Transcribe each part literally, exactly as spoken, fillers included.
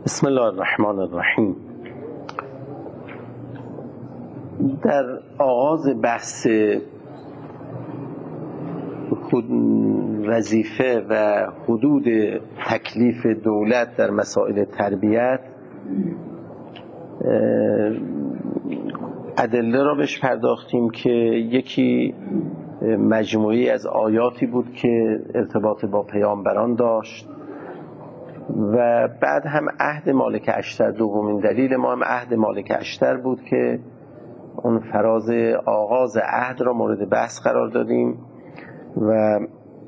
بسم الله الرحمن الرحیم. در آغاز بحث وظیفه و حدود تکلیف دولت در مسائل تربیت ادله را بهش پرداختیم که یکی مجموعی از آیاتی بود که ارتباط با پیامبران داشت و بعد هم عهد مالک اشتر. دومین دلیل ما هم عهد مالک اشتر بود که اون فراز آغاز عهد را مورد بحث قرار دادیم و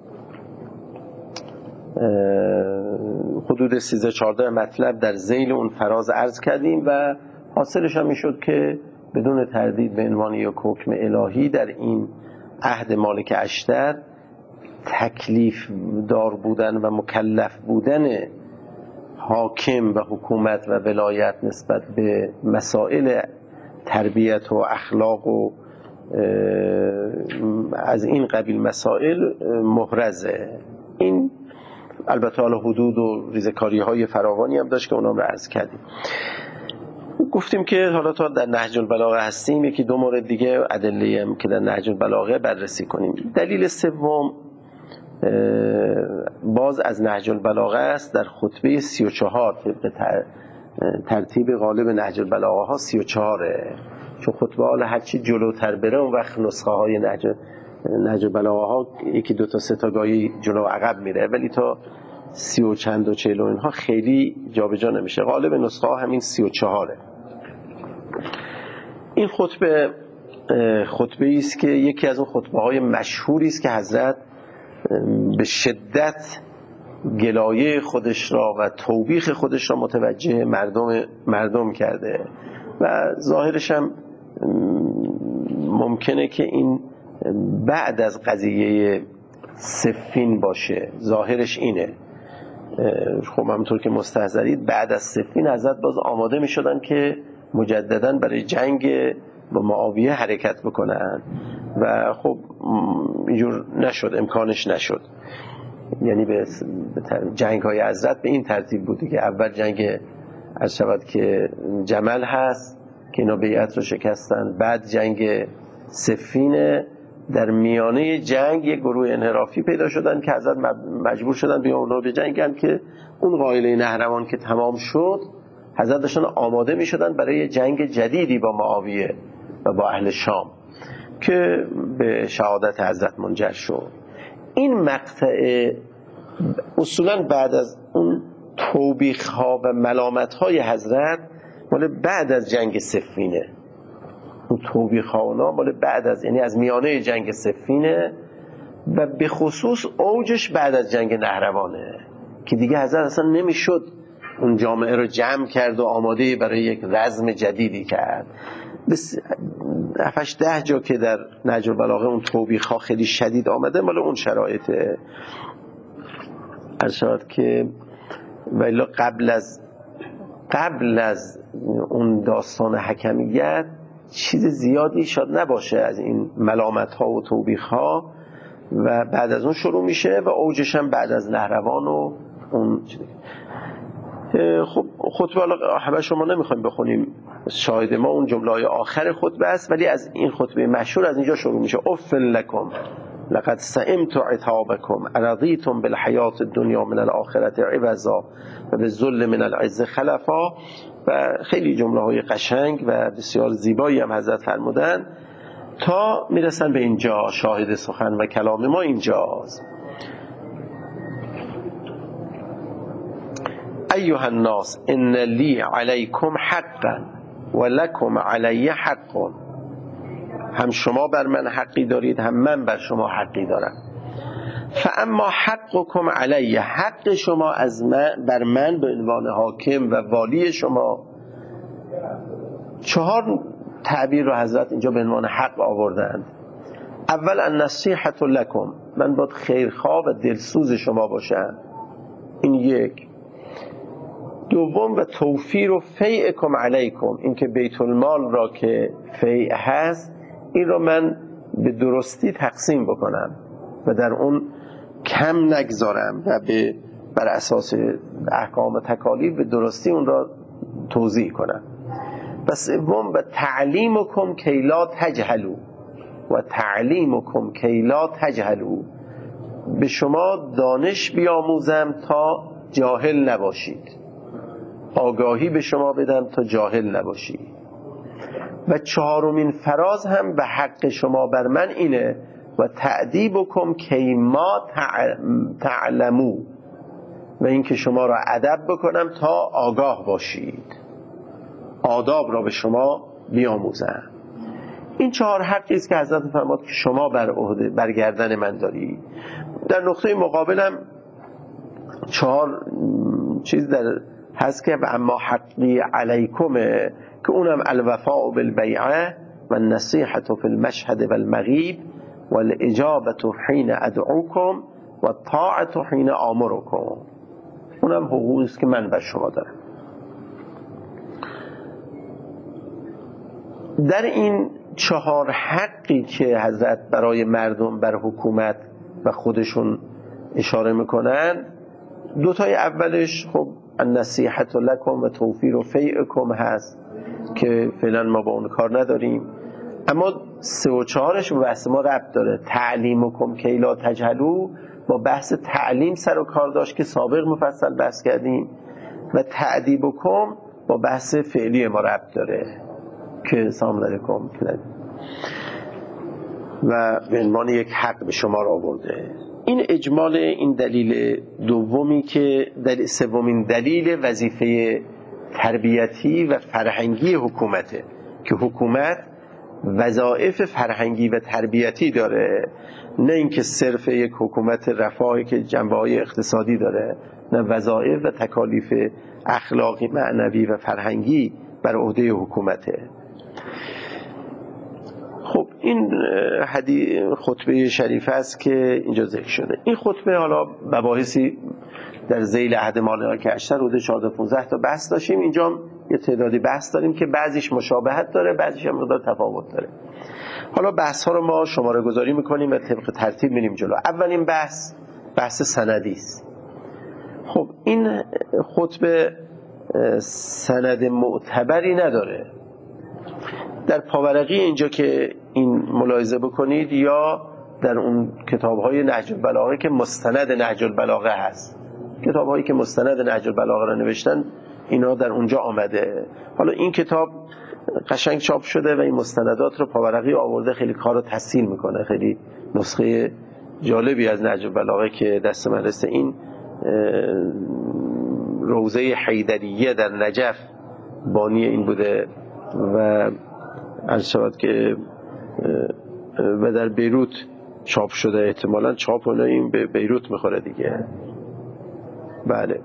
حدود سیزده چهارده مطلب در ذیل اون فراز عرض کردیم و حاصلش هم میشد که بدون تردید به عنوان یک حکم الهی در این عهد مالک اشتر تکلیف دار بودن و مکلف بودن حاکم و حکومت و ولایت نسبت به مسائل تربیت و اخلاق و از این قبیل مسائل محرزه. این البته حالا حدود و ریزکاری های فراوانی هم داشت که اونام رو عرض کردیم. گفتیم که حالا تا در نهج البلاغه هستیم یکی دو مورد دیگه ادله هم که در نهج البلاغه بررسی کنیم. دلیل سوم باز از نهج البلاغه است، در خطبه سی و چهار طبق ترتیب غالب نهج البلاغه ها سی و چهاره، چون خطبه حالا هرچی جلوتر بره اون وقت نسخه های نهج نهج البلاغه ها یکی دو تا سه تا گاهی جلو عقب میره، ولی تا سی و چند و چهل و اینها خیلی جابجا نمیشه. غالب نسخه ها همین سی و چهاره. این خطبه خطبه است که یکی از اون خطبه های مشهوری است که حضرت به شدت گلایه خودش را و توبیخ خودش را متوجه مردم مردم کرده و ظاهرش هم ممکنه که این بعد از قضیه صفین باشه. ظاهرش اینه. خب همونطور که مستحضرید بعد از صفین حضرت باز آماده می شدن که مجددا برای جنگ با معاویه حرکت بکنن و خب اینجور نشد، امکانش نشد. یعنی به جنگ های حضرت به این ترتیب بوده که اول جنگ عرض شود که جمل هست که اینا بیعت رو شکستن، بعد جنگ صفینه. در میانه جنگ یک گروه انحرافی پیدا شدن که حضرت مجبور شدن بیان اونا به جنگن که اون قائله نهروان که تمام شد حضرت داشتن آماده می شدن برای جنگ جدیدی با معاویه و با اهل شام که به شهادت حضرت منجر شد. این مقطع اصولا بعد از اون توبیخ ها و ملامت های حضرت مال بعد از جنگ صفینه. اون توبیخ ها اونا مال بعد از، یعنی از میانه جنگ صفینه و به خصوص اوجش بعد از جنگ نهروانه که دیگه حضرت اصلا نمیشد اون جامعه رو جمع کرد و آماده برای یک رزم جدیدی کرد. بس هفتش ده جا که در نهج البلاغه اون توبیخ ها خیلی شدید آمده مال اون شرایطه. ارشاد که ولی قبل از قبل از اون داستان حکمیت چیز زیادی شاید نباشه از این ملامت ها و توبیخ ها و بعد از اون شروع میشه و اوجش هم بعد از نهروان و اون. خب خطبه همه شما نمیخوایم بخونیم، شاهد ما اون جمله های آخر خطبه است، ولی از این خطبه مشهور از اینجا شروع میشه. اف لکم لقد سئمت عتابکم ارضیتم بالحیات الدنیا من الاخرة عوضا و بالذل من العز خلفا و خیلی جمله های قشنگ و بسیار زیبایی هم حضرت فرمودن تا میرسن به اینجا. شاهد سخن و کلام ما اینجاست. ایها الناس ان لی علیکم حقا و لکم علی حق. هم شما بر من حقی دارید هم من بر شما حقی دارم. فاما حقکم علی، حق شما از من بر من به عنوان حاکم و والی شما. چهار تعبیر رو حضرت اینجا به عنوان حق آوردند. اول النصیحة لکم، من باید خیرخواه و دلسوز شما باشم، این یک. دوم و توفیر و فیعکم علیکم، این که بیت المال را که فیع هست این را من به درستی تقسیم بکنم و در اون کم نگذارم و به بر اساس احکام و تکالیف به درستی اون را توضیح کنم. و سوم و تعلیمکم کی لا تجهلوا و تعلیمکم کی لا تجهلوا، به شما دانش بیاموزم تا جاهل نباشید، آگاهی به شما بدم تا جاهل نباشید. و چهارمین فراز هم به حق شما بر من اینه و تأدیبکم کی ما تعلمو، و این که شما را ادب بکنم تا آگاه باشید، آداب را به شما بیاموزم. این چهار حقی است که حضرت فرمود که شما بر عهده بر گردن من دارید. در نقطه مقابلم چهار چیز در هست که اما حقی علیکمه، که اونم الوفاء بالبیعه و النصیحة فی المشهد و المغیب و الاجابة حین ادعوکم و الطاعة حین آمرکم. اونم حقوقی است که من بر شما دارم. در این چهار حقی که حضرت برای مردم بر حکومت و خودشون اشاره میکنن، دوتای اولش خب النصیحة لکم و توفیر فیعکم هست که فعلا ما با اون کار نداریم، اما سه و چهارش به بحث ما ربط داره. تعلیمکم کی لا تجهلوا با بحث تعلیم سر و کار داشت که سابق مفصل بحث کردیم، و تأدیبکم با بحث فعلی ما ربط داره که سلام علیکم و به عنوان یک حق به شما را آورده. این اجمال این دلیل دومی که دلیل سومین دلیل وظیفه تربیتی و فرهنگی حکومته، که حکومت وظایف فرهنگی و تربیتی داره، نه اینکه صرف یک حکومت رفاهی که جنبه‌های اقتصادی داره، نه وظایف و تکالیف اخلاقی، معنوی و فرهنگی بر عهده حکومته. خب این حدیث خطبه شریف است که اینجا ذکر شده. این خطبه حالا مباحثی در ذیل عهد مالک اشتر حدود چهارده پانزده تا بحث داشتیم، اینجا یه تعدادی بحث داریم که بعضیش مشابهت داره، بعضیش هم مقدار تفاوت داره. حالا بحث ها رو ما شماره گذاری میکنیم و طبق ترتیب میریم جلو. اولین بحث بحث سندی است. خب این خطبه سند معتبری نداره. در پاورقی اینجا که این ملاحظه بکنید، یا در اون کتاب‌های نهج البلاغه که مستند نهج البلاغه هست، کتاب‌هایی که مستند نهج البلاغه را نوشتن اینا در اونجا آمده. حالا این کتاب قشنگ چاپ شده و این مستندات رو پاورقی آورده، خیلی کار رو تسهیل میکنه، خیلی نسخه جالبی از نهج البلاغه که دست من رسه. این روضه حیدریه در نجف بانی این بوده و عرض شود که و در بیروت چاپ شده، احتمالاً چاپ اون این به بیروت میخوره دیگه. بله،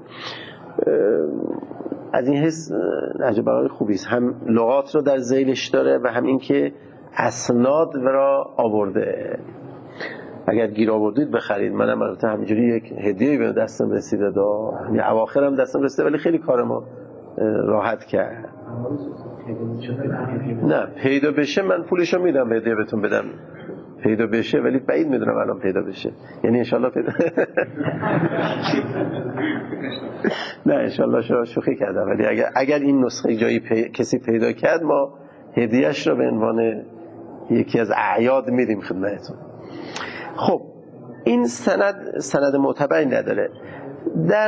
از این حس نهج البلاغه خوبی است، هم لغات رو در ذیلش داره و هم این که اسناد را آورده. اگر گیر آوردید بخرید، منم البته همینجوری یک هدیه به دستم رسیده، دا یعنی اواخر هم دستم رسیده، ولی خیلی کار ما راحت کرد. نه پیدا بشه من پولشو میدم هدیه بهتون بدم، پیدا بشه، ولی بعید میدونم الان پیدا بشه، یعنی انشالله پیدا نه انشالله شوخی کردم، ولی اگر اگر این نسخه جایی پی... کسی پیدا کرد، ما هدیهش رو به عنوان یکی از اعیاد میدیم خدمتتون. خب این سند سند معتبری نداره. در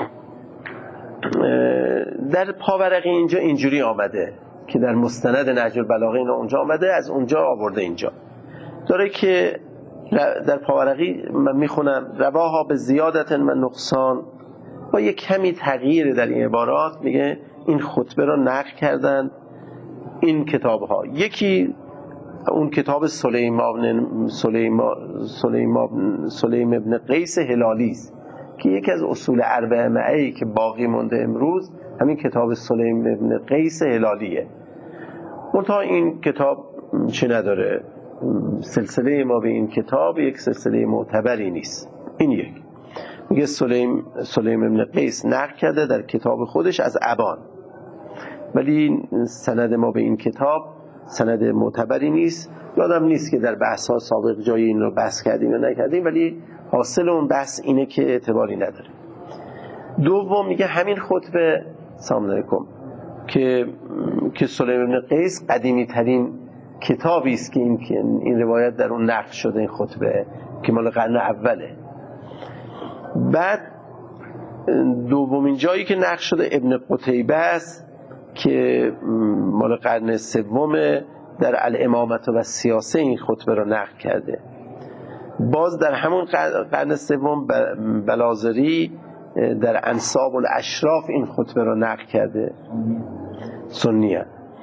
در پاورقی اینجا اینجوری آمده که در مستند نهج البلاغه اینا اونجا آمده، از اونجا آورده اینجا داره که در پاورقی من میخونم رواها به زیادت من نقصان، با یک کمی تغییر در این عبارات میگه این خطبه را نقل کردن این کتاب ها. یکی اون کتاب سلیمان سلیمان سلیمان سلیم ابن قیس هلالی است که یکی از اصول اربعه معی که باقی مونده امروز همین کتاب سلیم ابن قیس هلالیه. منتها این کتاب چه نداره، سلسله ما به این کتاب یک سلسله معتبری نیست. این یک میگه سلیم سلیم ابن قیس نقل کرده در کتاب خودش از ابان، ولی سند ما به این کتاب سند معتبری نیست. یادم نیست که در بحث ها سابق جای این رو بحث کردیم یا نکردیم، ولی حاصل اون بحث اینه که اعتباری نداره. دوم میگه همین خطبه سلام علیکم که که سلیم بن قیس قدیمی ترین کتابی است که این این روایت در اون نقل شده، این خطبه که مال قرن اوله. بعد دومین جایی که نقل شده ابن قتیبه است که مال قرن سوم، در الامامت و سیاسه این خطبه رو نقل کرده. باز در همون قرن سوم بلازری در انساب الاشراف این خطبه رو نقل کرده، سنیه.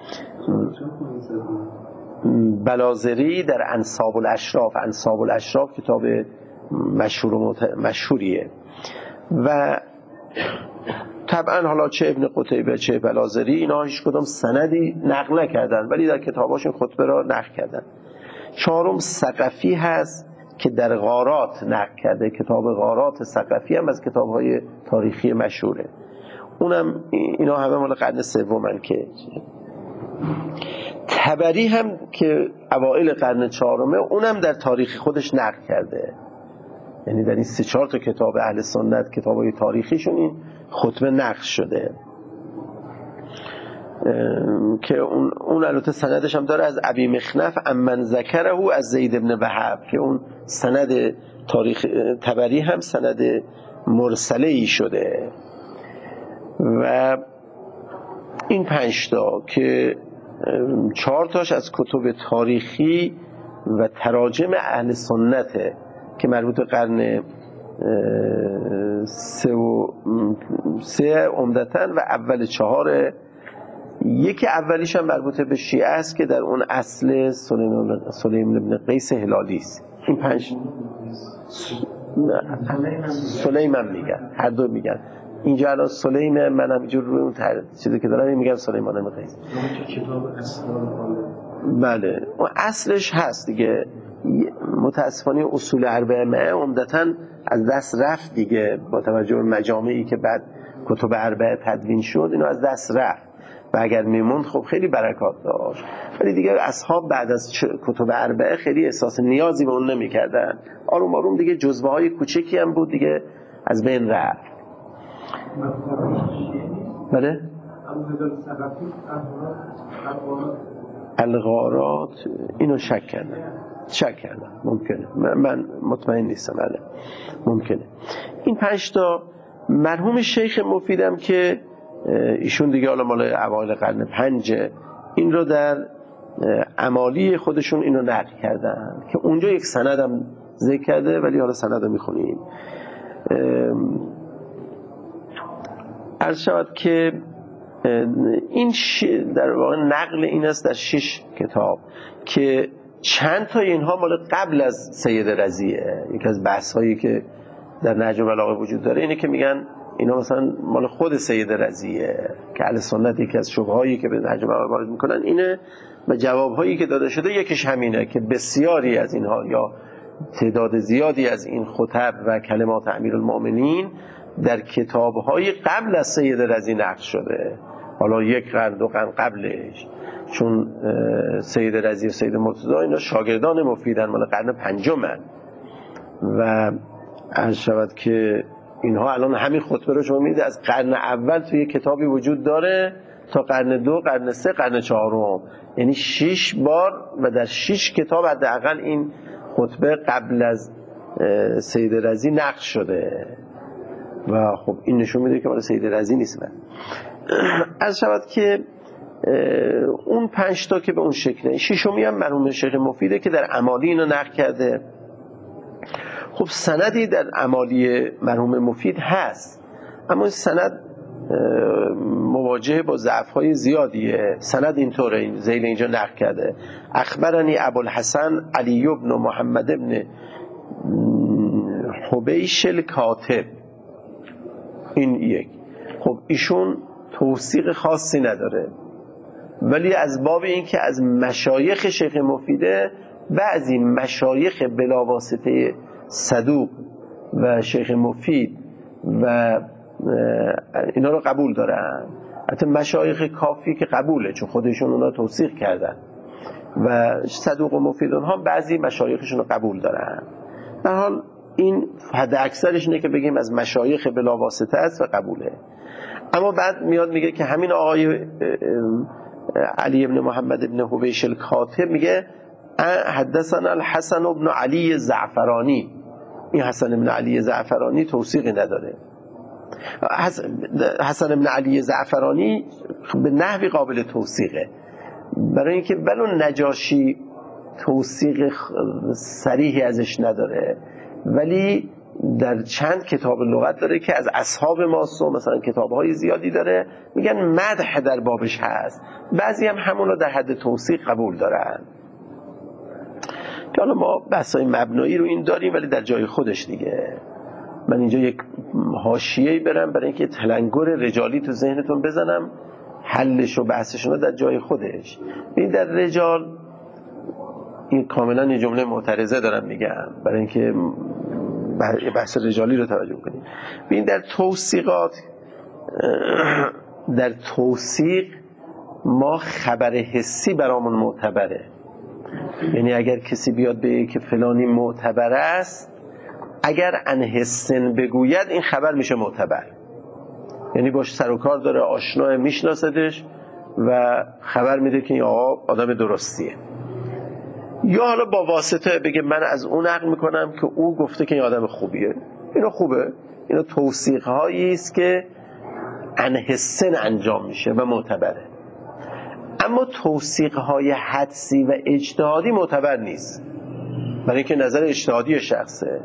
بلازری در انساب الاشراف، انساب الاشراف کتاب مشهور و مشهوریه. و طبعا حالا چه ابن قتیبه چه بلازری اینا هیچ کدام سندی نقل نکردن، ولی در کتاباشون خطبه را نقل کردن. چهارم ثقفی هست که در غارات نقل کرده، کتاب غارات ثقفی هم از کتاب‌های تاریخی مشهوره. اونم اینا همه مال قرن سومن. که طبری هم که اوائل قرن چهارمه، اونم در تاریخ خودش نقل کرده. یعنی در این سه چهار تا کتاب اهل سنت، کتاب‌های تاریخیشون این خطبه نقل شده که اون اون البته سندش هم داره از ابی مخنف امن ذکره از زید بن وهب، که اون سند تاریخ طبری هم سند مرسله ای شده. و این پنج تا که چهار تاش از کتب تاریخی و تراجم اهل سنته که مربوط به قرن سه و سه عمدتاً و اول چهاره. یکی اولیش هم مربوط به شیعه است که در اون اصل سلیم بن قیس هلالی است. این پنج سلیم هم میگن، هر دو میگن. اینجا الان سلیم، من همینجور روی اون چیزی که دارم میگم سلیمان بن قیس. بله اون اصلش هست دیگه. متاسفانه اصول اربعه عمدتاً از دست رفت دیگه، با توجه به مجامعی که بعد کتب اربعه تدوین شد اینو از دست رفت و اگر میموند خب خیلی برکات داشت. ولی دیگه اصحاب بعد از کتب اربعه خیلی احساس نیازی به اون نمی‌کردن. آروم آروم دیگه جزوه های کوچکی هم بود دیگه از بین رفت. بله الغارات اینو شک کردم شک کردم ممکنه، من مطمئن نیستم. بله ممکنه. این پنج تا مرحوم شیخ مفیدم که ایشون دیگه حالا مال اوایل قرن پنج، این رو در امالی خودشون اینو نقل کردن که اونجا یک سند هم ذکر کرده، ولی حالا سند رو میخونیم. عرض شود که این در واقع نقل این است در شش کتاب که چند تا اینها مال قبل از سید رضیه. یکی از بحث هایی که در نهج البلاغه وجود داره اینه که میگن اینا مثلا مال خود سید رضیه، که اهل سنت یکی از شبههایی که به نهج البلاغه وارد میکنن اینه و جوابهایی که داده شده یکیش همینه که بسیاری از اینها یا تعداد زیادی از این خطب و کلمات امیرالمؤمنین در کتاب‌های قبل از سید رضی نقل شده. حالا یک قرن دو قرن قبلش، چون سید رضی و سید مرتضی اینا شاگردان مفیدن، مال قرن پنجمن. و عرض شود که اینها الان همین خطبه رو شما میدید از قرن اول توی کتابی وجود داره تا قرن دو، قرن سه، قرن چهارم، یعنی شش بار و در شش کتاب حداقل این خطبه قبل از سید رضی نقل شده. و خب این نشون میده که مال سید رضی نیست. من از شود که اون پنج تا که به اون شکله. ششمی هم مرحوم شیخ مفیده که در امالی اینو نقل کرده. خب سندی در امالی مرحوم مفید هست، اما این سند مواجه با ضعف‌های زیادیه. سند اینطوره، این ذیل اینجا نقل کرده: اخبرنی ابوالحسن علی بن محمد بن حبیش الکاتب. این یک. خب ایشون توثیق خاصی نداره، ولی از باب این که از مشایخ شیخ مفیده بعضی مشایخ بلاواسطه صدوق و شیخ مفید و اینا رو قبول دارن. حتی مشایخ کافی که قبوله، چون خودشون اونا توثیق کردن، و صدوق و مفید اونها بعضی مشایخشون رو قبول دارن. در حال این حد اکثرش اینه که بگیم از مشایخ بلا واسطه است و قبوله. اما بعد میاد میگه که همین آقای علی ابن محمد ابن حبیش الکاتب میگه حدثنا الحسن ابن علی زعفرانی. این حسن ابن علی زعفرانی توثیقی نداره. حسن ابن علی زعفرانی به نحوی قابل توثیقه، برای اینکه ولو نجاشی توثیق صریحی ازش نداره، ولی در چند کتاب لغت داره که از اصحاب ماسو مثلا کتاب‌های زیادی داره میگن مدح در بابش هست، بعضی هم همون رو در حد توثیق قبول دارن. که حالا ما بحثای مبنایی رو این داریم ولی در جای خودش دیگه. من اینجا یک حاشیه‌ای برم برای اینکه تلنگر رجالی تو ذهنتون بزنم، حلش و بحثشون رو در جای خودش. این در رجال این کاملا یه جمله معترضه دارم میگم برای اینکه بحث رجالی رو توجه کنیم. ببین در توثیقات، در توثیق ما خبر حسی برامون معتبره. یعنی اگر کسی بیاد بگه که فلانی معتبر است، اگر عن حسن بگوید این خبر میشه معتبر، یعنی باش سر و کار داره، آشناه، میشناسدش و خبر میده که این آقا آدم درستیه. یا حالا با واسطه بگه من از اون نقل میکنم که او گفته که این آدم خوبیه، اینا خوبه. اینا توثیق هایی است که عن حسن انجام میشه و معتبره. اما توثیق های حدسی و اجتهادی معتبر نیست، برای اینکه نظر اجتهادی شخصه.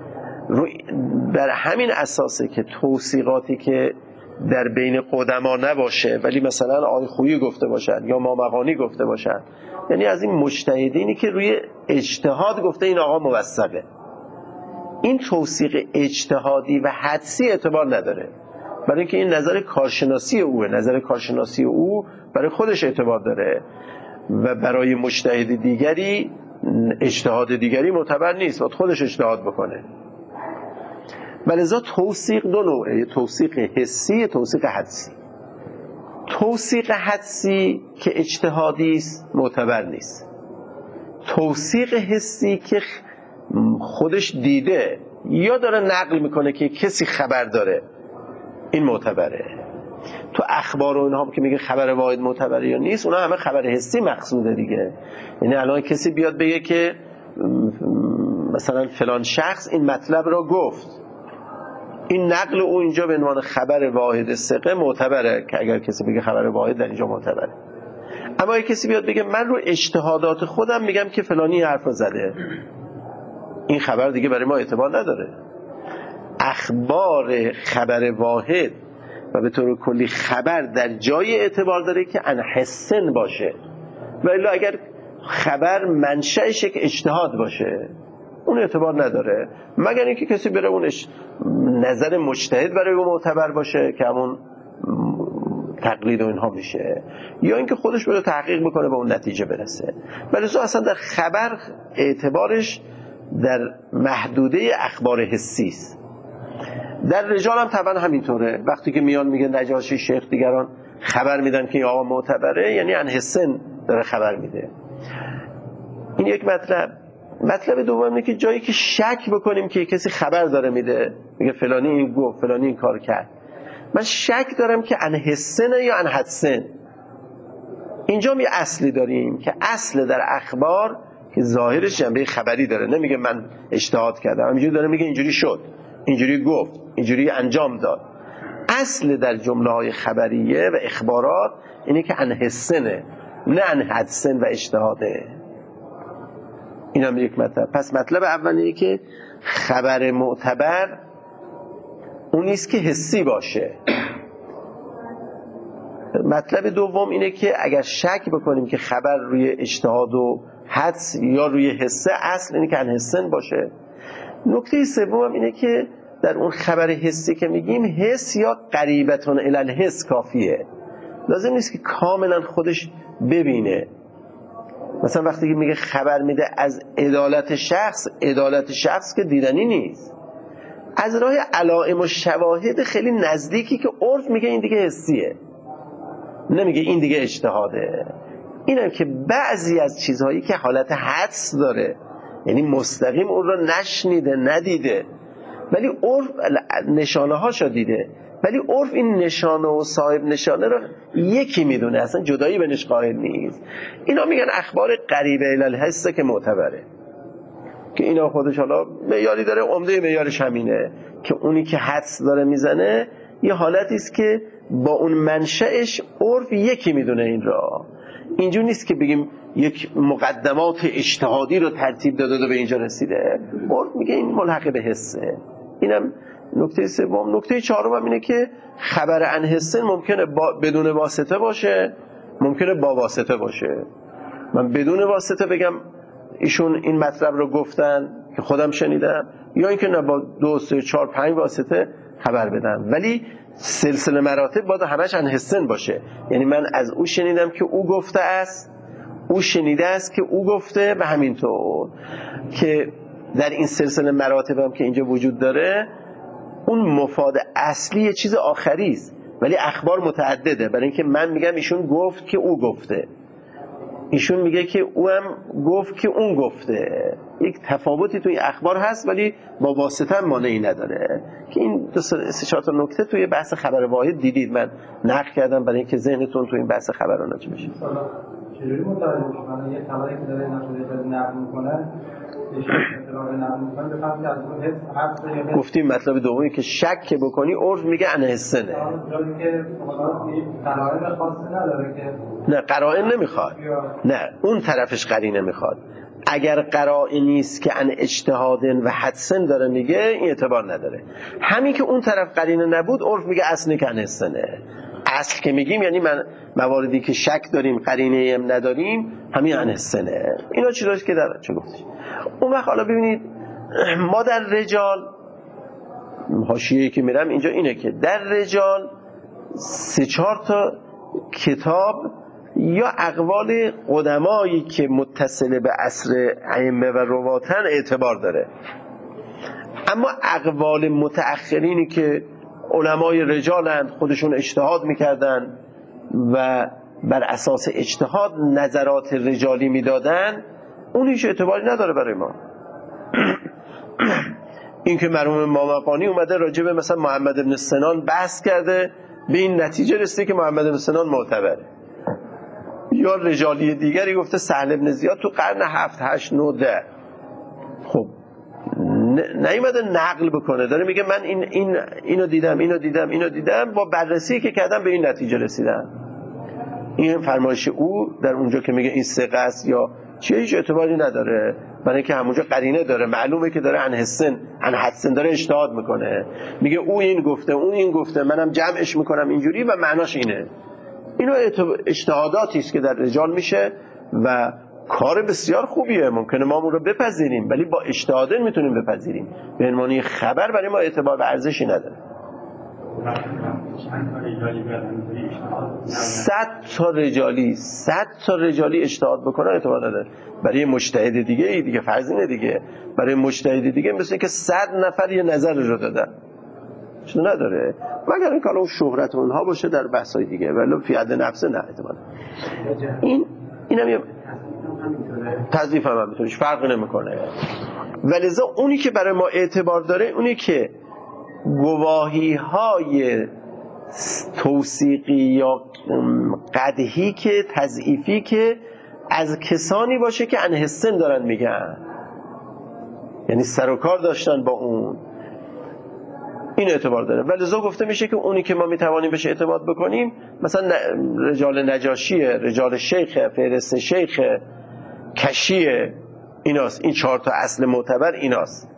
بر همین اساسه که توثیقاتی که در بین قدما نباشه ولی مثلا آقای خویی گفته باشن یا مامقانی گفته باشن، یعنی از این مجتهدینی که روی اجتهاد گفته این آقا موثقه، این توثیق اجتهادی و حدسی اعتبار نداره، برای اینکه این نظر کارشناسی اوه. نظر کارشناسی او برای خودش اعتبار داره و برای مجتهد دیگری اجتهاد دیگری معتبر نیست، باید خودش اجتهاد بکنه. ولذا توثیق دو نوعه، توثیق حسی، توثیق حدسی. توثیق حدسی که اجتهادی است معتبر نیست. توثیق حسی که خودش دیده یا داره نقل میکنه که کسی خبر داره، این معتبره. تو اخبار و اینها هم که میگه خبر واحد معتبره یا نیست، اونا همه خبر حسی مقصوده دیگه. یعنی الان کسی بیاد بگه که مثلا فلان شخص این مطلب را گفت، این نقل او اینجا به عنوان خبر واحد ثقه معتبره، که اگر کسی بگه خبر واحد در اینجا معتبره. اما اگه کسی بیاد بگه من رو اجتهادات خودم میگم که فلانی حرفا زده، این خبر دیگه برای ما اعتبار نداره. اخبار خبر واحد و به طور کلی خبر در جای اعتبار داره که عن حسن باشه، ولی اگر خبر منشأش که اجتهاد باشه اون اعتبار نداره، مگر اینکه کسی بره اون نظر مجتهد برای اون معتبر باشه که همون تقلید و اینها میشه، یا اینکه خودش بره تحقیق بکنه به اون نتیجه برسه. ولی اصلا در خبر اعتبارش در محدوده اخبار حسی است. در رجال هم طبعا همینطوره. وقتی که میان میگه نجاشی شیخ دیگران خبر میدن که این آقا معتبره، یعنی عن حسن داره خبر میده. این یک مطلب. مطلب دوم اینه که جایی که شک بکنیم که کسی خبر داره میده، میگه فلانی این گفت، فلانی این کار کرد، من شک دارم که عن حسن یا عن حدسن. اینجا می اصلی داریم که اصل در اخبار که ظاهرش جنبه خبری داره، نمیگه من اجتهاد کردم، اینجوری داره میگه اینجوری شد، اینجوری گفت، اینجوری انجام داد. اصل در جمله های خبریه و اخبارات اینه که عن حسنه، نه عن حدسن و اجتهاده. این هم یک مطلب. پس مطلب اولیه که خبر معتبر اون نیست که حسی باشه. مطلب دوم اینه که اگر شک بکنیم که خبر روی اجتهاد و حدس یا روی حسه، اصل اینه که عن حسن باشه. نکته سوم اینه که در اون خبر حسی که میگیم حس یا قریبتون الی الحس کافیه، لازم نیست که کاملا خودش ببینه. مثلا وقتی که میگه خبر میده از عدالت شخص، عدالت شخص که دیدنی نیست، از راه علائم و شواهد خیلی نزدیکی که عرف میگه این دیگه حسیه، نمیگه این دیگه اجتهاده. اینم که بعضی از چیزهایی که حالت حدس داره یعنی مستقیم اون رو نشنیده ندیده، ولی عرف نشانه هاشو دیده، ولی عرف این نشانه و صاحب نشانه رو یکی میدونه، اصلا جدایی بینش قائل نیست. اینا میگن اخبار قریبه الالحسه که معتبره، که اینا خودش حالا معیاری داره، عمده معیارش همینه که اونی که حدس داره میزنه یه حالتی است که با اون منشأش عرف یکی میدونه این را. اینجور نیست که بگیم یک مقدمات اجتهادی رو ترتیب داده و به اینجا رسیده. عرف میگه این ملحق به حسه. اینم نکته سوم. نکته چهارم هم اینه که خبر عن حسن ممکنه با بدون واسطه باشه، ممکنه با واسطه باشه. من بدون واسطه بگم ایشون این مطلب رو گفتن که خودم شنیدم، یا اینکه نه با دو سه چهار پنج واسطه خبر بدم، ولی سلسله مراتب باید همش عن حسن باشه. یعنی من از او شنیدم که او گفته است، او شنیده است که او گفته، و همینطور که در این سلسله مراتب هم که اینجا وجود داره، اون مفاد اصلی یه چیز آخری است، ولی اخبار متعدده. برای اینکه من میگم ایشون گفت که او گفته، ایشون میگه که او هم گفت که اون گفته، یک تفاوتی توی اخبار هست ولی با واسطه هم مانعی نداره. که این دو سه چهار تا نکته توی بحث خبر واحد دیدید، من نقل کردم برای اینکه ذهنتون توی این بحث خبر ناجی بشه. چجوری متوجه میشن یه خبری که داره نقل میکنه گفتیم مطلب دومی که شک بکنی عرف میگه عن حسنه. نه قرائن نمیخواد، نه اون طرفش قرینه میخواد. اگر قرائن نیست که عن اجتهاد و حدسن داره میگه، این اعتبار نداره. همین که اون طرف قرینه نبود عرف میگه اصل که عن حسنه. اصل که میگیم یعنی من مواردی که شک داریم قرینه هم نداریم همین عن حسنه. اینا چیزاست که در چه گفتیم. اون وقت حالا ببینید ما در رجال، حاشیه‌ای که میرم اینجا اینه که در رجال سه چهار تا کتاب یا اقوال قدمایی که متصل به عصر ائمه و رواتن اعتبار داره، اما اقوال متأخرینی که علمای رجالند خودشون اجتهاد میکردن و بر اساس اجتهاد نظرات رجالی میدادن، اون هیچ اعتباری نداره برای ما. این که مرحوم مامقانی اومده راجع به مثلا محمد بن سنان بحث کرده، به این نتیجه رسیده که محمد بن سنان معتبره، یا رجالی دیگری گفته سهل بن زیاد تو قرن هفت هشت نه ده، خب نیومده نقل بکنه، داره میگه من این این اینو دیدم اینو دیدم اینو دیدم، با بررسی که کردم به این نتیجه رسیدم. این فرمایش او در اونجا که میگه این ثقه است یا چیه هیچ اعتباری نداره، برای اینکه همونجا قرینه داره، معلومه که داره عن حسن عن حدسن داره اجتهاد میکنه، میگه او این گفته اون این گفته، منم جمعش میکنم اینجوری و معناش اینه. اینو اجتهاداتی است که در رجال میشه و کار بسیار خوبیه، ممکنه ما اون رو بپذیریم، ولی با اجتهاد میتونیم بپذیریم. به عنوان خبر برای ما اعتبار و ارزشی نداره. صد تا رجالی صد تا رجالی اجتهاد بکنه اعتبار نداره. برای مجتهد دیگه ای دیگه فرض اینه دیگه، برای مجتهد دیگه مثل که صد نفر یه نظر رو دادن چون نداره، مگر این کالا شهرت اونها باشه در بحثای دیگه، ولی فی حد نفسه نه اعتبار. این اینم یه تضعیف هم هم میتونیش فرق نمیکنه. ولذا اونی که برای ما اعتبار داره اونی که گواهی های توثیقی یا قدحی که تضعیفی که از کسانی باشه که عن حسن دارن میگن، یعنی سر و کار داشتن با اون، این اعتبار داره. ولذا گفته میشه که اونی که ما میتوانیم بهش اعتماد بکنیم مثلا رجال نجاشیه، رجال شیخه، فهرست شیخه، کشیه، ایناست. این چهار تا اصل معتبر ایناست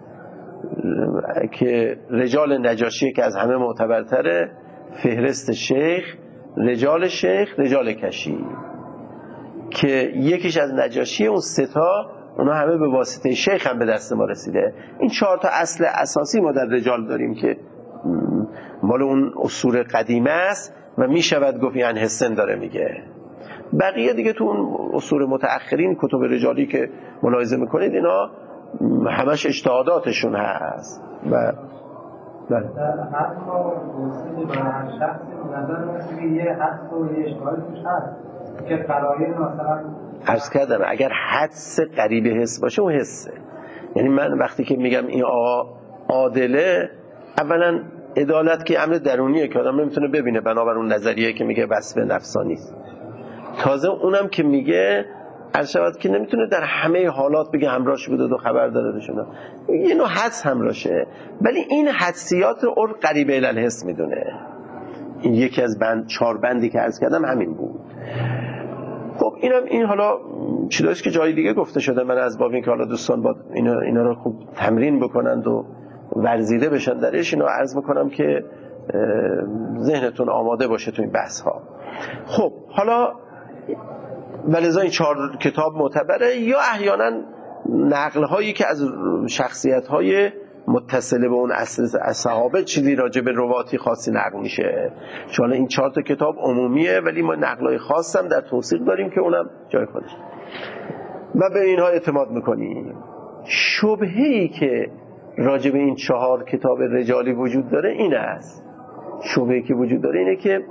که رجال نجاشی که از همه معتبرتره، فهرست شیخ، رجال شیخ، رجال کشی، که یکیش از نجاشی، اون سه تا اونا همه به واسطه شیخ هم به دست ما رسیده. این چهار تا اصل اساسی ما در رجال داریم که مال اون اصول قدیمه است و میشود گفت یعنی حسن داره میگه. بقیه دیگه تو اون اصول متأخرین کتب رجالی که ملاحظه میکنید اینا همش اجتهاداتشون هست. و بله هر ما وسیله برای شخصی نظر میشه یه حس و یه اشتهادی توش هست که قرائن مثلا عرض کردم اگر حدس قریب حس باشه اون حسه. یعنی من وقتی که میگم این آقا عادله، اولا عدالت که امر درونیه که آدم نمیتونه ببینه بنابر اون نظریه که میگه وصف نفسانی است. تازه اونم که میگه عرض شود که نمیتونه در همه حالات بگه همراهش بوده و خبر داره بشونه، یه نوع حدس همراهشه، ولی این حدسیات رو قریب الالحس میدونه. این یکی از بند چهار بندی که عرض کردم همین بود. خب اینم این حالا چیزاییه که جای دیگه گفته شده، من از باب این که حالا دوستان با اینا, اینا رو خوب تمرین بکنند و ورزیده بشن درش، اینو عرض میکنم که ذهنتون آماده باشه تو این بحث ها. خب حالا ولذا این چهار کتاب معتبره، یا احیانا نقل هایی که از شخصیت های متصله به اون اصل صحابه چیزی راجع به رواتی خاصی نقل میشه. چون این چهار تا کتاب عمومیه ولی ما نقلای خاص هم در توثیق داریم که اونم جای خودش و به اینها اعتماد میکنیم. شبهه‌ای که راجع به این چهار کتاب رجالی وجود داره این است، شبهه‌ای که وجود داره اینه که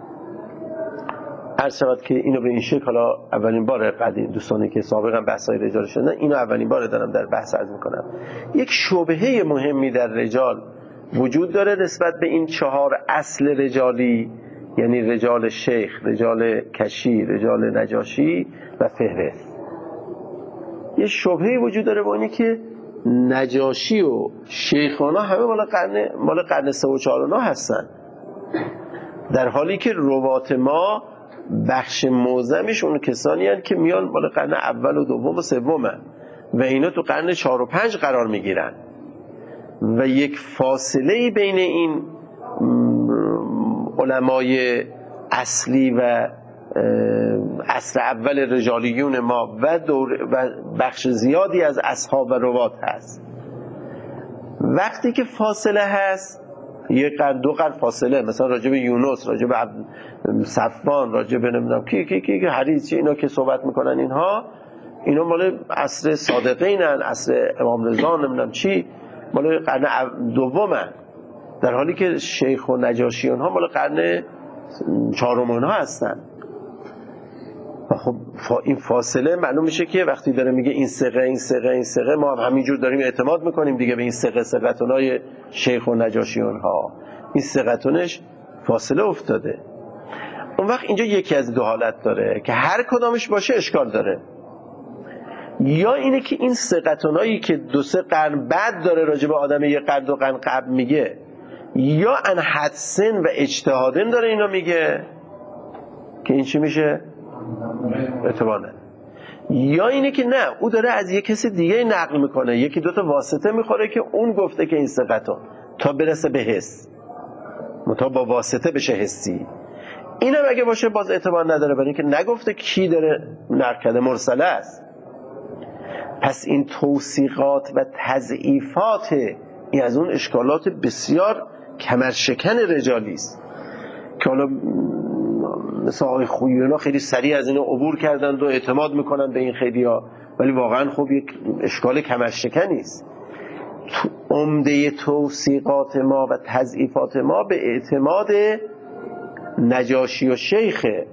هر شود که اینو به این شکل، حالا اولین باره قدیم دوستانی که سابقا بحث‌های رجال شدن اینو اولین باره دارم در بحث عرض میکنم. یک شبهه مهمی در رجال وجود داره نسبت به این چهار اصل رجالی، یعنی رجال شیخ، رجال کشی، رجال نجاشی و فهرست. یه شبهه وجود داره با اینی که نجاشی و شیخانا همه مال قرن مال قرن سه و چهار و نه هستن، در حالی که روات ما بخش معظمش اون کسانی هستند که میان مال قرن اول و دوم و سوم هستند و اینا تو قرن چهار و پنج قرار میگیرن و یک فاصله بین این علمای اصلی و عصر اول رجالیون ما و, دور و بخش زیادی از اصحاب و روات هست. وقتی که فاصله هست، یک قرن دو قرن فاصله، مثلا راجع به یونس، راجع به صفوان، راجع به نمیدونم کی کی کی حریص، اینا که صحبت میکنن اینها اینا مال عصر صادقینن، عصر امام رضا، نمیدونم چی، مال قرن دومن، در حالی که شیخ و نجاشی اونها مال قرن چهارم اونها هستن. و خب این فاصله معلوم میشه که وقتی داره میگه این ثقه این ثقه این ثقه، ما هم همینجور داریم اعتماد میکنیم دیگه به این ثقه ثقتونای شیخ و نجاشی اونها، این ثقتونش فاصله افتاده. اون وقت اینجا یکی از دو حالت داره که هر کدامش باشه اشکال داره، یا اینه که این ثقتونایی که دو سه قرن بعد داره راجع به آدم یه قرن دو قرن قبل میگه، یا ان حدسن و اجتهادن داره اینا میگه که این چی میشه اعتباره، یا اینه که نه او داره از یک کسی دیگه نقل میکنه، یکی دوتا واسطه میخوره که اون گفته که این ثقتون تا برسه به حس، متا با واسطه بشه حسی. اینم اگه باشه باز اعتبار نداره، برای اینکه نگفته کی داره نقل کرده، مرسله است. پس این توثیقات و تضعیفات این از اون اشکالات بسیار کمرشکن رجالی است که حالا مثل آقای خویینا خیلی سریع از اینو عبور کردند و اعتماد میکنن به این خیلی ها، ولی واقعا خب یک اشکال کمرشکنی است. عمده توثیقات ما و تضعیفات ما به اعتماد نجاشی و شیخه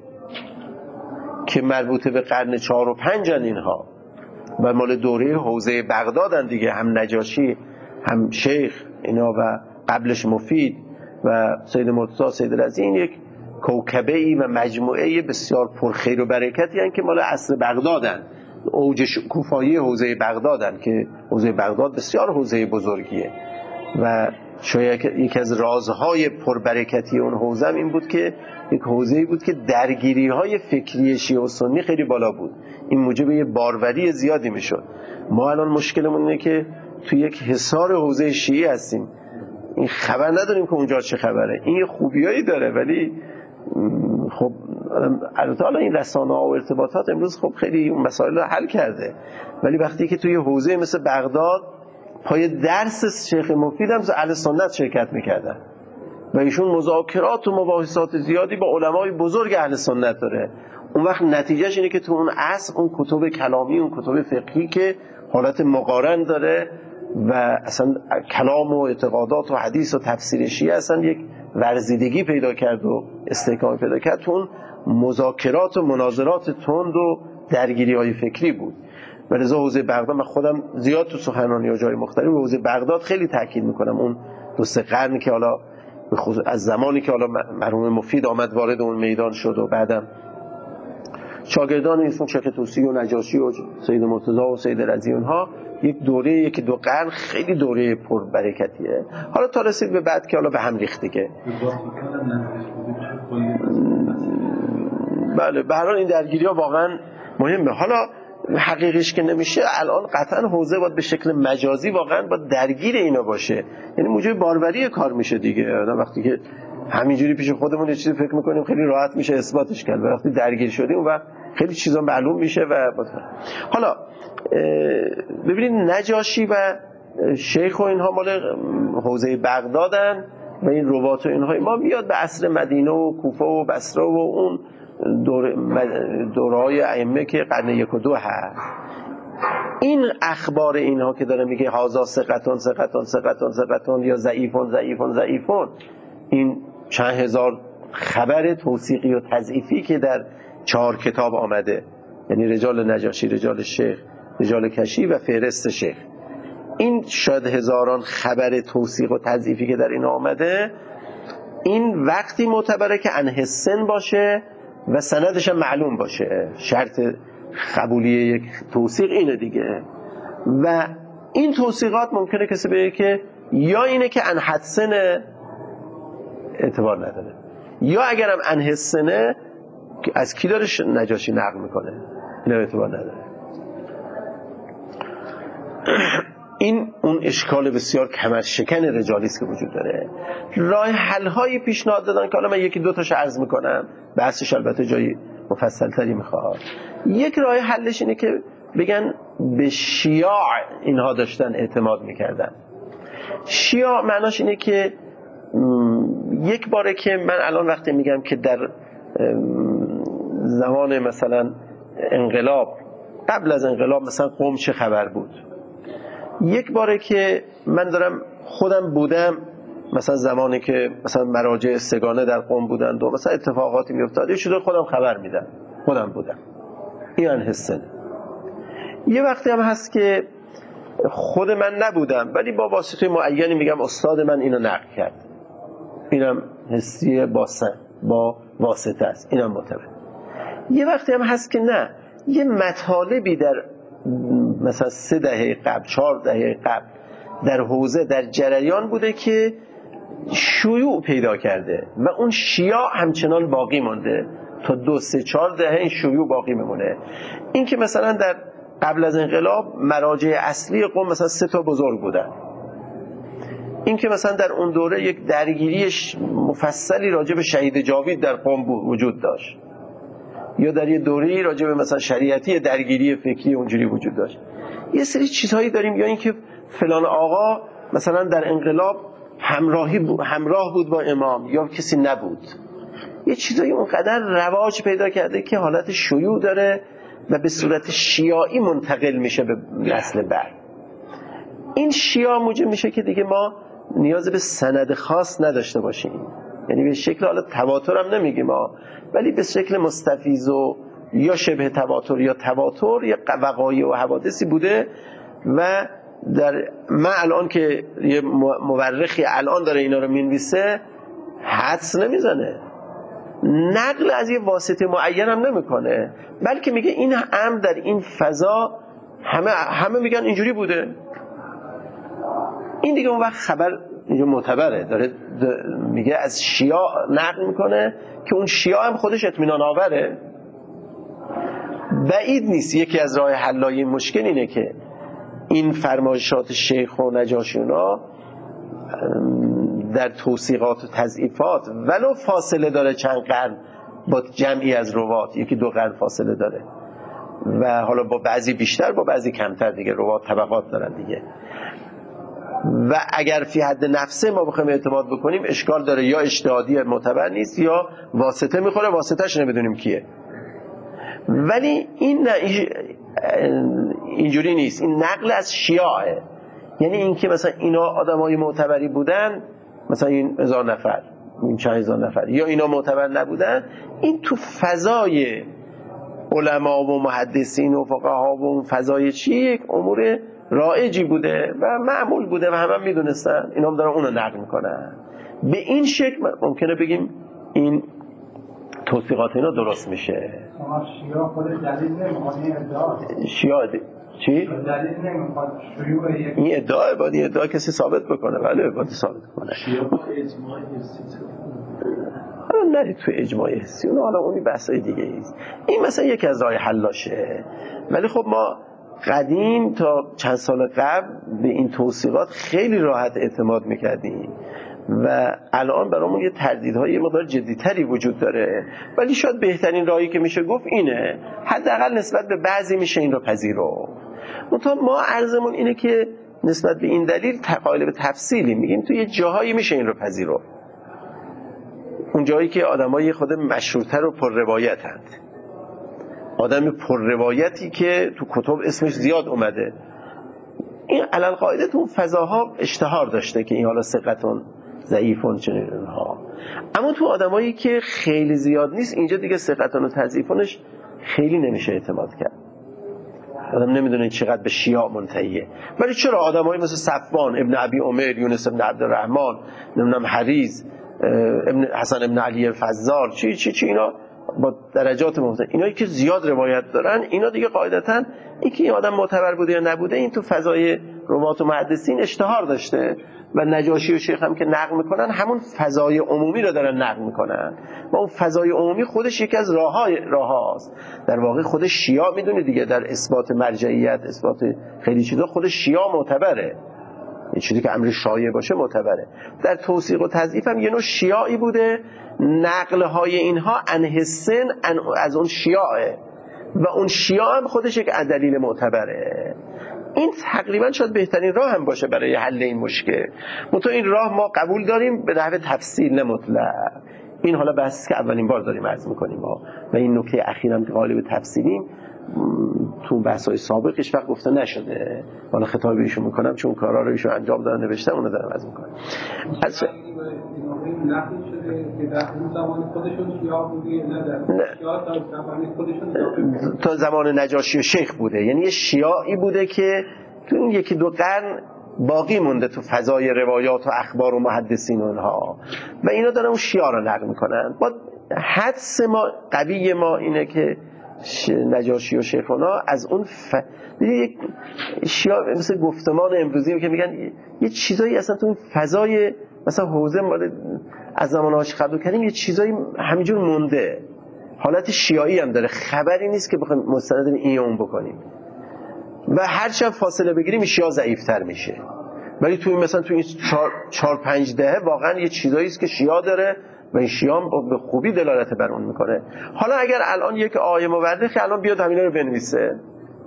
که مربوط به قرن چهار و پنجن اینها و مال دوره حوزه بغدادن دیگه، هم نجاشی هم شیخ اینا و قبلش مفید و سید مرتضی سید رضی، این یک کوکبه ای و مجموعه بسیار پرخیر و برکتی هستند که مال عصر بغدادن، اوج شکوفایی حوزه بغدادن که حوزه بغداد بسیار حوزه بزرگیه و شاید یکی از رازهای پربرکتی اون حوزه این بود که یک حوزه‌ای بود که درگیری‌های فکری شیعه و سنی خیلی بالا بود، این موجب یه باروری زیادی میشد. ما الان مشکلمون اینه که تو یک حصار حوزه شیعه هستیم، این خبر نداریم که اونجا چه خبره. این خوبیایی داره ولی خب البته حالا این رسانه‌ها و ارتباطات امروز خب خیلی اون مسائل رو حل کرده، ولی وقتی که توی حوزه مثل بغداد پای درس شیخ مفید هم اهل سنت شرکت میکردن و ایشون مذاکرات و مباحثات زیادی با علمای بزرگ اهل سنت داره، اون وقت نتیجهش اینه که تو اون عصر اون کتب کلامی، اون کتب فقهی که حالت مقارن داره و اصلا کلام و اعتقادات و حدیث و تفسیر شیعه اصلا یک ورزیدگی پیدا کرد و استحکام پیدا کرد، تو اون مذاکرات و مناظرات تند و درگیری های فکری بود. و لذا حوزه بغداد، من خودم زیاد تو سخنرانی ها جای مختلف حوزه بغداد خیلی تاکید میکنم. اون دو سه قرنی که حالا از زمانی که حالا مرحوم مفید آمد وارد اون میدان شد و بعدم شاگردان ایشون شیخ طوسی و نجاشی و سید مرتضی و سید رضی اونها، یک دوره یک دو قرن خیلی دوره پربرکتیه. حالا تا رسید به بعد که حالا به هم ریخت دیگه. بله به هر حال این درگیری‌ها واقعا مهمه. حالا حقیقیش که نمیشه، الان قطعا حوزه باید به شکل مجازی واقعا باید درگیر اینا باشه، یعنی موجب باروری کار میشه دیگه. آدم وقتی که همینجوری پیش خودمون یه چیزی فکر میکنیم خیلی راحت میشه اثباتش کرد، وقتی درگیر شدیم و خیلی چیزا معلوم میشه. و حالا ببینید نجاشی و شیخ و اینها مال حوزه بغدادن و این رباط و اینها ما بیاد به عصر مدینه و کوفه و بصره و اون دور دورهای ائمه که قرن یک و دو هست. این اخبار اینها که داره میگه هازا ثقتون ثقتون ثقتون ثقتون یا ضعیفون ضعیفون ضعیفون، این چند هزار خبر توثیقی و تضعیفی که در چهار کتاب آمده، یعنی رجال نجاشی، رجال شیخ، رجال کشی و فهرست شیخ، این شاید هزاران خبر توثیق و تضعیفی که در این آمده، این وقتی معتبره که انه سن باشه و سندش هم معلوم باشه. شرط قبولی یک توثیق اینه دیگه. و این توثیقات ممکنه کسی بگه که یا اینه که انه سن اعتبار نداره، یا اگرم انه سنه از کی داره نجاشی نقل میکنه، نه اعتبار نداره. این اون اشکال بسیار کمرشکن رجالی است که وجود داره. راه حل هایی پیشنهاد دادن که حالا من یکی دو تاش عرض میکنم، بحثش البته جایی مفصل تری میخواد. یک راه حلش اینه که بگن به شیاع اینها داشتن اعتماد میکردن. شیاع معناش اینه که یک باره که من الان وقتی میگم که در زمان مثلا انقلاب، قبل از انقلاب مثلا قم چه خبر بود، یک باره که من دارم خودم بودم مثلا زمانی که مثلا مراجع سگانه در قم بودند و مثلا اتفاقاتی میافتاد، یه چیزی خودم خبر میدم، خودم بودم، این حسن. یه وقتی هم هست که خود من نبودم ولی با واسطه معینی میگم استاد من اینو نقل کرد، اینم حسی با سن با واسطه است، اینم معتبر. یه وقتی هم هست که نه، یه مطالبی در مثلا سه دهه قبل، چهار دهه قبل در حوزه در جریان بوده که شیوع پیدا کرده و اون شیاع همچنان باقی مانده تا دو سه چهار دهه این شیوع باقی میمونه. این که مثلا در قبل از انقلاب مراجع اصلی قم مثلا سه تا بزرگ بودن، این که مثلا در اون دوره یک درگیری مفصلی راجع به شهید جاوید در قم وجود داشت، یا در یه دوره‌ای راجع به مثلا شریعتی درگیری فکری اونجوری وجود داشت. یه سری چیزهایی داریم، یا اینکه فلان آقا مثلا در انقلاب همراهی بود، همراه بود با امام، یا کسی نبود. یه چیزایی اونقدر رواج پیدا کرده که حالت شیوع داره و به صورت شیاعی منتقل میشه به نسل بعد. این شیاع موجب میشه که دیگه ما نیاز به سند خاص نداشته باشیم، یعنی به شکل حالا تواتر هم نمیگیم ما، ولی به شکل مستفیض و یا شبه تواتر یا تواتر یا وقایع و حوادثی بوده. و در من الان که یه مورخی الان داره اینا رو مینویسه حدس نمیزنه، نقل از یه واسطه معین هم نمیکنه، بلکه میگه این امر در این فضا همه همه میگن اینجوری بوده. این دیگه اون وقت خبر اینجا معتبره، داره میگه از شیاع نقل میکنه که اون شیاع هم خودش اطمینان آوره. بعید نیست یکی از راه حل‌های این مشکل اینه که این فرمایشات شیخ و نجاشی اونا در توثیقات و تضعیفات ولو فاصله داره چند قرن با جمعی از روات، یکی دو قرن فاصله داره و حالا با بعضی بیشتر با بعضی کمتر دیگه، روات طبقات دارن دیگه. و اگر فی حد نفسه ما بخوایم اعتماد بکنیم اشکال داره، یا اجتهادی معتبر نیست یا واسطه میخوره، واسطهش نمیدونیم کیه. ولی این اینجوری نیست، این نقل از شیاعه، یعنی این که مثلا اینا آدمای معتبری بودن، مثلا این هزار نفر، این چند هزار نفر، یا اینا معتبر نبودن، این تو فضای علما و محدثین و فقها و اون فضای چی یک امور رایجی بوده و معمول بوده و همه هم میدونستن، اینا هم دارن اونو نقل میکنن. به این شکل ممکنه بگیم این توصیقات اینا درست میشه. شیعه خود دلیل نمیخواد این ادعا شیعه چی؟ دلیل نمیخواد شیوع این ادعا باید این ادعا کسی ثابت بکنه. بله باید ثابت کنه. شیعه با اجماع حسی حالا نرید تو اجماع حسی، اون حالا اونی بحثای دیگه ایست. این مثلا یکی از راه حلاشه. ولی خب ما قدیم تا چند سال قبل به این توصیقات خیلی راحت اعتماد میکردیم و الان برامون یه تردیدهای یه مقدار جدیتری وجود داره، ولی شاید بهترین راهی که میشه گفت اینه، حداقل نسبت به بعضی میشه این رو پذیرو. منتها ما عرضمون اینه که نسبت به این دلیل قائل به تفصیلی میگیم تو یه جاهایی میشه این رو پذیرو، اون جایی که آدمای خود مشهورتر و پر روایتند، آدم پر روایتی که تو کتب اسمش زیاد اومده، این علل قاعده تو فضاها اشتهار داشته که این حالا ثقتون ضعیفون چنین اینها. اما تو آدمایی که خیلی زیاد نیست اینجا دیگه ثقتون و تضعیفونش خیلی نمیشه اعتماد کرد. آدم نمیدونه چقدر به شیعه منتهیه. ولی چرا آدمایی مثل صفوان ابن ابی عمر، یونس ابن عبدالرحمن، نمیدونم حریز، ابن حسن ابن علی فزار، چی چی چی اینا با درجات مختلف، اینایی که زیاد روایت دارن، اینا دیگه قاعدتاً اینکه این آدم معتبر بوده یا نبوده این تو فضای روات و محدثین اشتهار داشته و نجاشی و شیخ هم که نقل میکنن همون فضای عمومی رو دارن نقل میکنن و اون فضای عمومی خودش یکی از راههای راهاست. در واقع خود شیعه میدونه دیگه در اثبات مرجعیت، اثبات خیلی چیزا خود شیعه معتبره، این چیزی که امر شایع باشه معتبره. در توثیق و تضعیف هم یه نوع شیعی بوده، نقل های اینها انه سن از اون شیعه و اون شیعه هم خودش یک دلیل معتبره. این تقریبا شاید بهترین راه هم باشه برای حل این مشکل. منتها این راه ما قبول داریم به نحو تفصیل نه مطلق. این حالا بحثی که اولین بار داریم عرض میکنیم ها. و این نکته اخیرا که غالب تفصیلیم تو بحث‌های سابق هیچ وقت گفته نشده. حالا خطاب ایشون میکنم چون کارا رو ایشون انجام دادن نوشتن اونو دارم عرض میکنم. از نقل شده که در اون زمان خودشون شیعه بودی نه در شیعه تا زمان خودشون تا زمان نجاشی و شیخ بوده، یعنی یه شیعی بوده که تو این یکی دو قرن باقی مونده تو فضای روایات و اخبار و محدثین اونها و اینا دارن اون شیعه رو نقل میکنن. با حدس ما قوی ما اینه که نجاشی و شیخونا از اون ف... یک شیعه مثل گفتمان امروزی که میگن یه چیزایی اصلا تو اون فضای مثلا حوزه مال از زمان هاش قبل کردیم یه چیزایی همینجور مونده، حالت شیعی هم داره، خبری نیست که بخوایم مستند این اون بکنیم و هر چند فاصله بگیریم شیعه ضعیف‌تر میشه. ولی تو این مثلا تو این چهار, چهار پنج دهه واقعا یه چیزایی است که شیعه داره و این شیعه به خوبی دلالت بر اون میکنه. حالا اگر الان یک آیه مورخ الان بیاد همینا رو بنویسه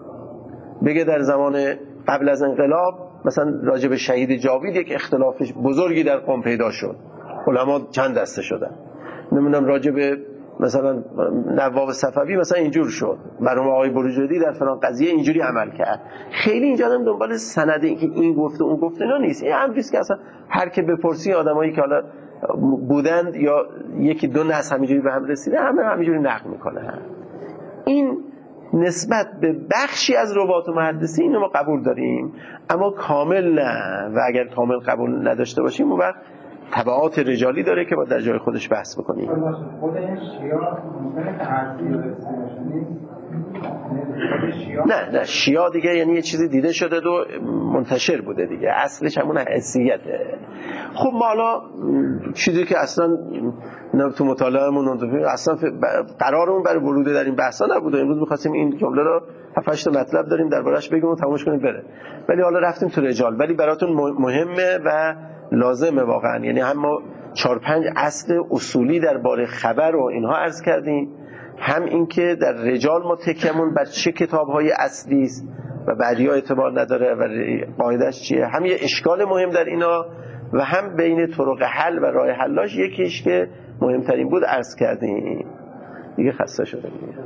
بگه در زمان قبل از انقلاب مثلا راجع به شهید جاوید یک اختلاف بزرگی در قم پیدا شد، علما چند دسته شدن، نمیدونم راجع به مثلا نواب صفوی مثلا اینجور شد، مرحوم آقای بروجردی در فلان قضیه اینجوری عمل کرد. خیلی اینجا هم دنبال سند این که این گفته اون گفته اینا نیست. این امریست که اصلا هر که بپرسی آدمایی که حالا بودند یا یکی دو نسل همینجوری به هم رسیده همه همینجوری نقل میکنه. این نسبت به بخشی از روات و محدثین اینو ما قبول داریم اما کامل نه، و اگر کامل قبول نداشته باشیم اون وقت تبعات رجالی داره که با در جای خودش بحث بکنیم. خود این شیعه ممکنه که هرچی رسیده نه نه شیعه دیگه یعنی یه چیزی دیده شده و منتشر بوده دیگه، اصلش همون حسیته. خب ما حالا چیزی که اصلا تو مطالعه‌مون اصلا قرارمون برای ورود در این بحثا نبوده، امروز می‌خواستیم این جمله رو هفت هشت مطلب داریم دربارش بگیم و تمومش کنیم بره، ولی حالا رفتیم تو رجال. ولی براتون مهمه و لازمه واقعا، یعنی هم ما چهار پنج اصل اصولی درباره خبر و اینها عرض کردیم، هم این که در رجال ما تکیمون بر چه کتاب‌های اصلی است و بعدی‌ها اعتبار نداره و قاعده‌اش چیه، هم یه اشکال مهم در اینا و هم بین طرق حل و راه حلاش یکیش که مهمترین بود عرض کردیم دیگه. خسته شدم.